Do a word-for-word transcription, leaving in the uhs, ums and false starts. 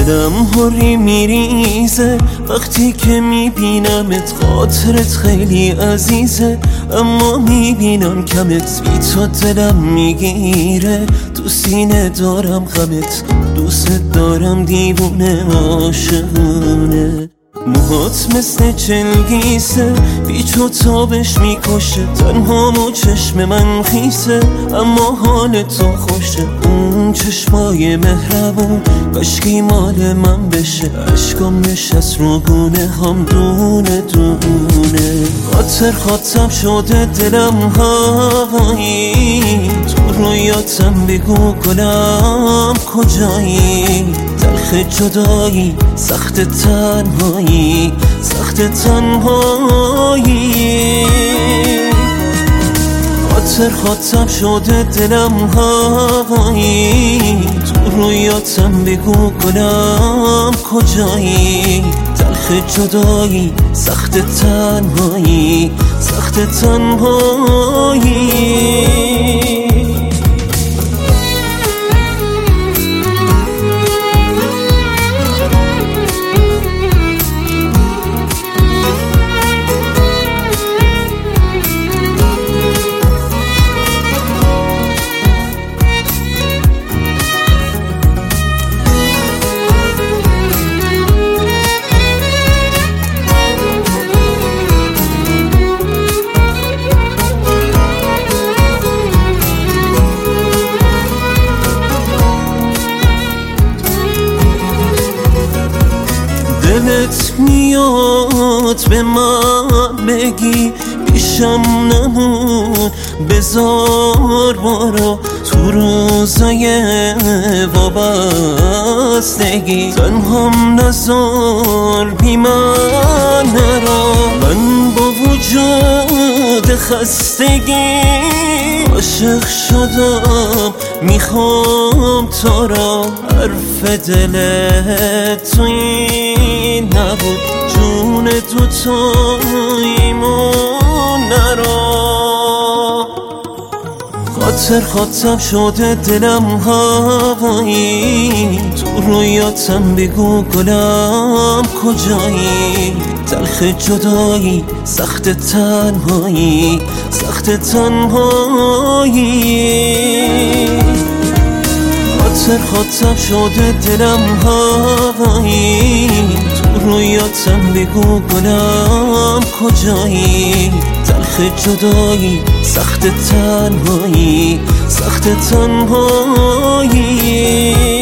دلم هری میریزه وقتی که میبینمت، خاطرت خیلی عزیزه اما میبینم کمت، بی تو دلم میگیره، تو سینه دارم غمت، دوست دارم دیوونه عاشقونه. موهات مثل چلگیسه، بی تو تابش میکشه، تنهامو چشم من خیسه اما حال تو خوشه. اون چشمای مهربون کاشکی مال من بشه، عشقم نشست رو گونه هم دونه دونه. خاطر خاطرم شده دلم هوایی، تو رویاتم بگو گلم کجایی، تلخ جدایی سخت تنهایی، سخت تنهایی. خاطر خاطرم شده دلم هوایی، تو رویاتم بگو گلم کجایی، تلخ جدایی سخت تنهایی، سخت تنهایی. دلت میاد به من بگی پیشم نمون، بذار بارا تو روزای وابستگی، تنهام نذار بی من نرا. من با وجود خستگی عاشق شدم، میخوام تو را، حرف دلت تو این نبود، جون تو تویمون نرا. خاطر خاطرم شده دلم هوایی، تو رویاتم بگو گلم کجایی، تلخ جدایی سخت تنهایی، سخت تنهایی. خاطر خاطرم شده دلم هوایی، تو رویاتم بگو گلم کجایی، تلخ جدایی سخت تنهایی، سخت تنهایی.